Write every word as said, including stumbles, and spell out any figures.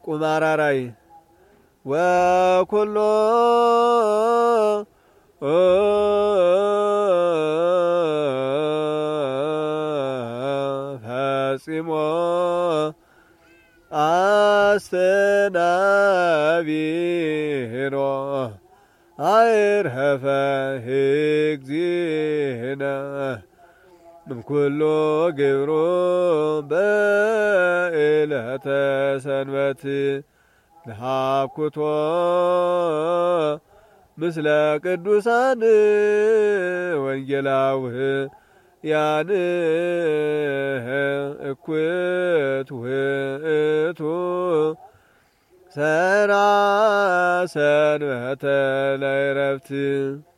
ቁማራራይ ወኩሎ ፈጺሞ አስተናቢሮ አይርሀፈ እግዚእነ እምኩሎ ግብሮ በዕለተ ሰንበት ለሃኩቶ ምስለ ቅዱሳን ወንጌላውያን እኩት ውእቱ ሰራ ሰንበተ ለዕረፍት